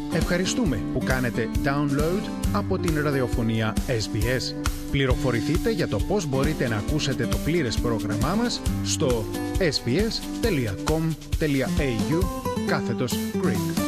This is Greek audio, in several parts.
Ευχαριστούμε που κάνετε download από την ραδιοφωνία SBS. Πληροφορηθείτε για το πώς μπορείτε να ακούσετε το πλήρες πρόγραμμά μας στο sbs.com.au/Greek.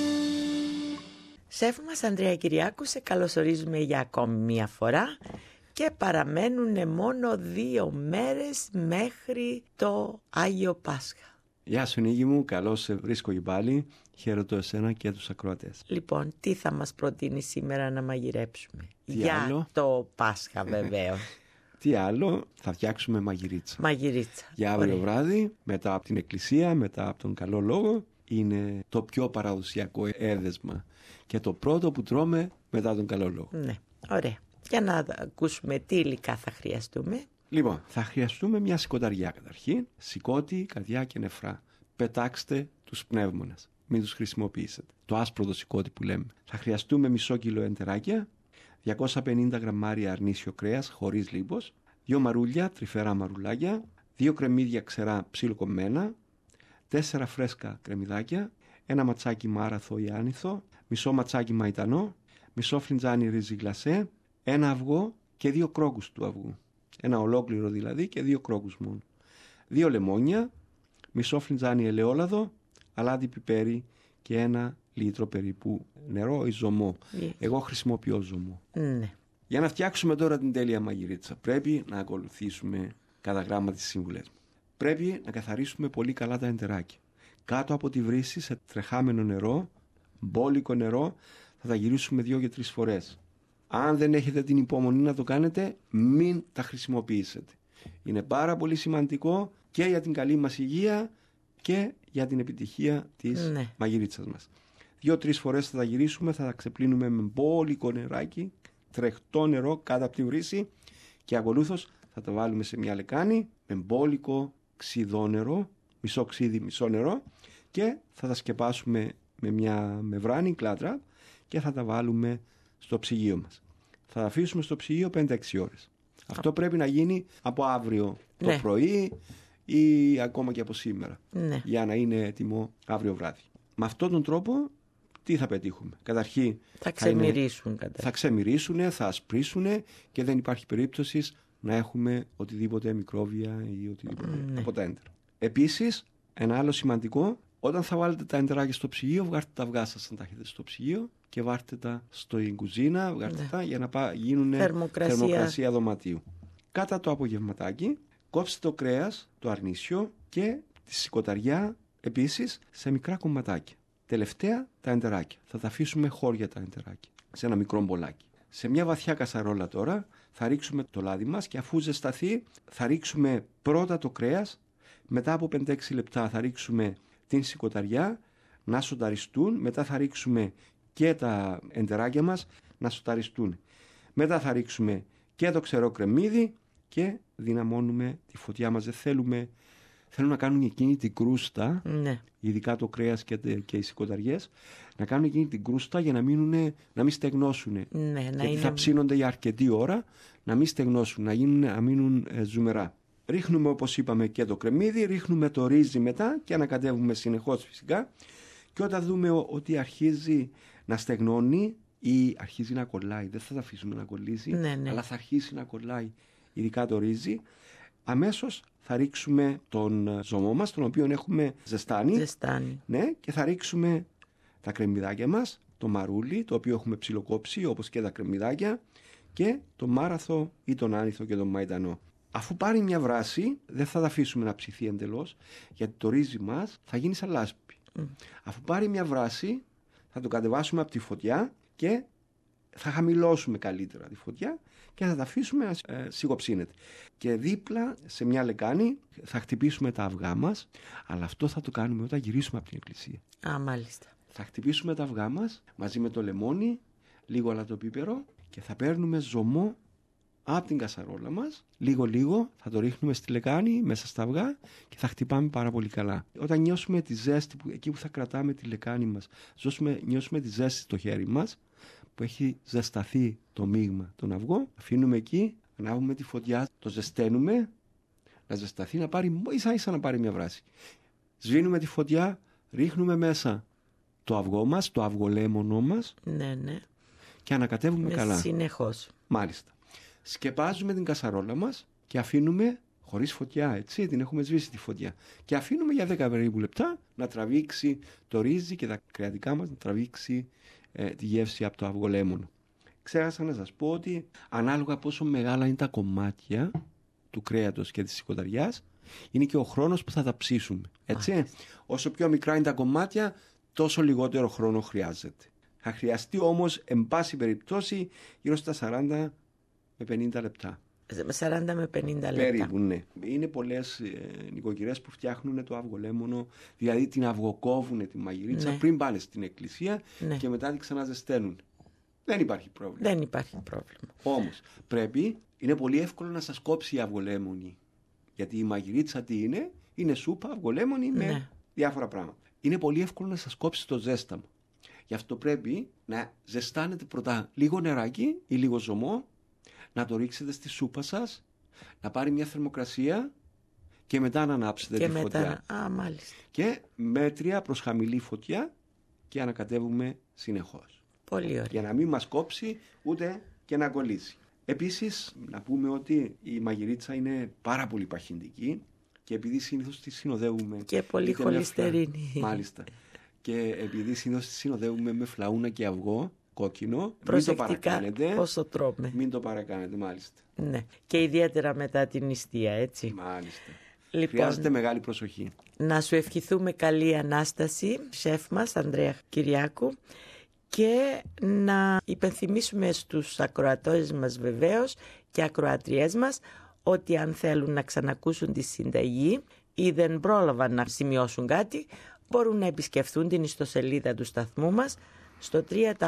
Σεφ μας Ανδρέα Κυριάκου, σε καλωσορίζουμε για ακόμη μία φορά και παραμένουν μόνο 2 μέρες μέχρι το Άγιο Πάσχα. Γεια σου Νίκη μου, καλώς σε βρίσκω και πάλι. Χαίρετο εσένα και τους ακροατές. Λοιπόν, τι θα μας προτείνει σήμερα να μαγειρέψουμε? Τι άλλο? Το Πάσχα βεβαίως. Τι άλλο, θα φτιάξουμε μαγειρίτσα. Μαγειρίτσα. Για αύριο βράδυ, μετά από την εκκλησία, μετά από τον καλό λόγο, είναι το πιο παραδοσιακό έδεσμα και το πρώτο που τρώμε μετά τον καλό λόγο. Ναι, ωραία. Για να ακούσουμε τι υλικά θα χρειαστούμε. Λοιπόν, θα χρειαστούμε μια σηκωταριά καταρχήν, σηκώτη, καρδιά και νεφρά. Πετάξτε τους πνεύμονες, μην τους χρησιμοποιήσετε. Το άσπρο το σηκώτη που λέμε. Θα χρειαστούμε μισό κιλό εντεράκια, 250 γραμμάρια αρνίσιο κρέας χωρίς λίπος, 2 μαρούλια, τρυφερά μαρουλάκια, 2 κρεμμύδια ξερά ψιλοκομμένα, 4 φρέσκα κρεμμυδάκια, 1 ματσάκι μάραθο ή άνηθο, μισό ματσάκι μαϊτανό, μισό φλιντζάνι ρύζι γλασέ, 1 αυγό και 2 κρόκους του αυγού. Ένα ολόκληρο δηλαδή και 2 κρόκους μόνο. 2 λεμόνια, μισό φλιντζάνι ελαιόλαδο, αλάτι πιπέρι και 1 λίτρο περίπου νερό ή ζωμό. Εγώ χρησιμοποιώ ζωμό. Ναι. Για να φτιάξουμε τώρα την τέλεια μαγειρίτσα πρέπει να ακολουθήσουμε κατά γράμμα τις σύμβουλες μου. Πρέπει να καθαρίσουμε πολύ καλά τα εντεράκια. Κάτω από τη βρύση σε τρεχάμενο νερό, μπόλικο νερό, θα τα γυρίσουμε 2 και 3 φορές. Αν δεν έχετε την υπομονή να το κάνετε, μην τα χρησιμοποιήσετε. Είναι πάρα πολύ σημαντικό και για την καλή μας υγεία και για την επιτυχία της μαγειρίτσας μας. 2-3 φορές θα τα γυρίσουμε, θα τα ξεπλύνουμε με μπόλικο νεράκι, τρεχτό νερό κάτω από τη βρύση και ακολούθως θα τα βάλουμε σε μια λεκάνη με μπόλικο ξιδό νερό, μισό ξίδι, μισό νερό και θα τα σκεπάσουμε με μια μεβράνη κλάτρα και θα τα βάλουμε στο ψυγείο μας. Θα τα αφήσουμε στο ψυγείο 5-6 ώρες. Αυτό πρέπει να γίνει από αύριο το πρωί ή ακόμα και από σήμερα για να είναι έτοιμο αύριο βράδυ. Με αυτόν τον τρόπο τι θα πετύχουμε? Καταρχήν θα ξεμυρίσουν, θα ασπρίσουν και δεν υπάρχει περίπτωση να έχουμε οτιδήποτε μικρόβια ή οτιδήποτε από τα έντερα. Επίσης, ένα άλλο σημαντικό, όταν θα βάλετε τα εντεράκια στο ψυγείο, βγάρτε τα αυγά σας αν τα έχετε στο ψυγείο και βάρτε τα στην κουζίνα, βγάρτε τα για να γίνουν θερμοκρασία δωματίου. Κάτα το απογευματάκι, κόψτε το κρέας, το αρνίσιο και τη σηκωταριά επίσης σε μικρά κομματάκια. Τελευταία τα εντεράκια. Θα τα αφήσουμε χώρια τα εντεράκια σε ένα μικρό μπολάκι. Σε μια βαθιά κασαρόλα τώρα θα ρίξουμε το λάδι μας και αφού ζεσταθεί θα ρίξουμε πρώτα το κρέας, μετά από 5-6 λεπτά θα ρίξουμε την σηκωταριά να σοταριστούν, μετά θα ρίξουμε και τα εντεράκια μας να σοταριστούν. Μετά θα ρίξουμε και το ξερό κρεμμύδι και δυναμώνουμε τη φωτιά μας. Δεν θέλουμε να κάνουν εκείνη την κρούστα, ειδικά το κρέας και οι σηκωταριές, να κάνουν εκείνη την κρούστα για να μην στεγνώσουν. Γιατί θα ψήνονται για αρκετή ώρα, να μην στεγνώσουν, να μείνουν ζουμερά. Ρίχνουμε όπως είπαμε και το κρεμμύδι, ρίχνουμε το ρύζι μετά και ανακατεύουμε συνεχώς φυσικά. Και όταν δούμε ότι αρχίζει να στεγνώνει ή αρχίζει να κολλάει, δεν θα τα αφήσουμε να κολλήσει, αλλά θα αρχίσει να κολλάει ειδικά το ρύζι, αμέσως θα ρίξουμε τον ζωμό μας, τον οποίο έχουμε ζεστάνει. Ναι, και θα ρίξουμε τα κρεμμυδάκια μας, το μαρούλι, το οποίο έχουμε ψιλοκόψει όπως και τα κρεμμυδάκια, και το μάραθο ή τον άνηθο και τον μαϊτανό. Αφού πάρει μια βράση, δεν θα τα αφήσουμε να ψηθεί εντελώς, γιατί το ρύζι μας θα γίνει σαν λάσπη. Αφού πάρει μια βράση, θα το κατεβάσουμε από τη φωτιά και θα χαμηλώσουμε καλύτερα τη φωτιά και θα τα αφήσουμε να σιγοψύνεται. Και δίπλα σε μια λεκάνη θα χτυπήσουμε τα αυγά μας, αλλά αυτό θα το κάνουμε όταν γυρίσουμε από την εκκλησία. Μάλιστα. Θα χτυπήσουμε τα αυγά μας μαζί με το λεμόνι, λίγο αλατοπίπερο και θα παίρνουμε ζωμό από την κασαρόλα μας, λίγο θα το ρίχνουμε στη λεκάνη μέσα στα αυγά και θα χτυπάμε πάρα πολύ καλά. Όταν νιώσουμε τη ζέστη, εκεί που θα κρατάμε τη λεκάνη μας, νιώσουμε τη ζέστη στο χέρι μας, που έχει ζεσταθεί το μείγμα των αυγών, αφήνουμε εκεί, ανάβουμε τη φωτιά, το ζεσταίνουμε, να ζεσταθεί, να πάρει ίσα ίσα να πάρει μια βράση. Σβήνουμε τη φωτιά, ρίχνουμε μέσα το αυγό μας, το αυγολέμονό μας. Ναι, ναι. Και ανακατεύουμε καλά. Συνεχώς. Μάλιστα. Σκεπάζουμε την κασαρόλα μας και αφήνουμε χωρίς φωτιά, έτσι, την έχουμε σβήσει τη φωτιά. Και αφήνουμε για 10 περίπου λεπτά να τραβήξει το ρύζι και τα κρεατικά μας, να τραβήξει τη γεύση από το αυγολέμονο. Ξέχασα να σας πω ότι ανάλογα πόσο μεγάλα είναι τα κομμάτια του κρέατος και της σηκωταριάς, είναι και ο χρόνος που θα τα ψήσουμε. Έτσι. Όσο πιο μικρά είναι τα κομμάτια, τόσο λιγότερο χρόνο χρειάζεται. Θα χρειαστεί όμως, εν πάση περιπτώσει, γύρω στα 40 με 50 λεπτά. 40 με 50 λεπτά. Περίπου, ναι. Είναι πολλές νοικοκυρές που φτιάχνουν το αυγολέμονο, δηλαδή την αυγοκόβουν τη μαγειρίτσα, ναι, πριν πάνε στην εκκλησία, ναι, και μετά την ξαναζεσταίνουν. Δεν υπάρχει πρόβλημα. Δεν υπάρχει πρόβλημα. Όμως είναι πολύ εύκολο να σας κόψει η αυγολέμονη. Γιατί η μαγειρίτσα τι είναι? Είναι σούπα, αυγολέμονη, ναι, με διάφορα πράγματα. Είναι πολύ εύκολο να σας κόψει το ζέσταμο. Γι' αυτό πρέπει να ζεστάνετε πρώτα λίγο νεράκι ή λίγο ζωμό, να το ρίξετε στη σούπα σας, να πάρει μια θερμοκρασία και μετά να ανάψετε τη φωτιά. Μάλιστα. Και μέτρια προς χαμηλή φωτιά και ανακατεύουμε συνεχώς. Πολύ ωραία. Για να μην μας κόψει ούτε και να κολλήσει. Επίσης, να πούμε ότι η μαγειρίτσα είναι πάρα πολύ παχυντική και επειδή συνήθως τη συνοδεύουμε... Και πολύ χολυστερίνη. Μάλιστα. Και επειδή συνήθως τη συνοδεύουμε με φλαούνα και αυγό κόκκινο, προσεκτικά, μην το παρακάνετε. Πόσο τρώμε. Μην το παρακάνετε, μάλιστα. Ναι. Και ιδιαίτερα μετά την νηστεία, έτσι. Μάλιστα. Λοιπόν, χρειάζεται μεγάλη προσοχή. Να σου ευχηθούμε καλή Ανάσταση, σεφ μας, Ανδρέα Κυριάκου, και να υπενθυμίσουμε στους ακροατές μας βεβαίως και ακροατριές μας ότι αν θέλουν να ξανακούσουν τη συνταγή ή δεν πρόλαβαν να σημειώσουν κάτι, μπορούν να επισκεφθούν την ιστοσελίδα του σταθμού μας στο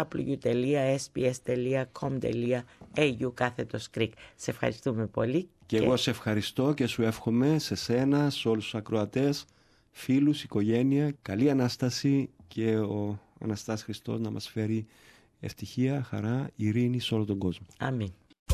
www.sbs.com.au/Greek. Σε ευχαριστούμε πολύ. Και εγώ σε ευχαριστώ και σου εύχομαι σε σένα, σε όλους τους ακροατές, φίλους, οικογένεια, καλή Ανάσταση και ο Αναστάς Χριστός να μας φέρει ευτυχία, χαρά, ειρήνη σε όλο τον κόσμο. Αμήν.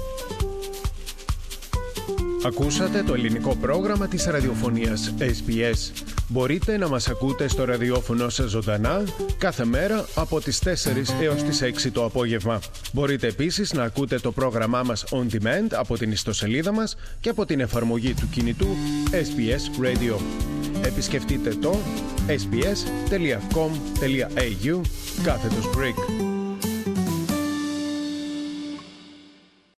Ακούσατε το ελληνικό πρόγραμμα της ραδιοφωνίας SBS. Μπορείτε να μας ακούτε στο ραδιόφωνο σας ζωντανά κάθε μέρα από τις 4 έως τις 6 το απόγευμα. Μπορείτε επίσης να ακούτε το πρόγραμμά μας on demand από την ιστοσελίδα μας και από την εφαρμογή του κινητού SBS Radio. Επισκεφτείτε το sbs.com.au/Greek.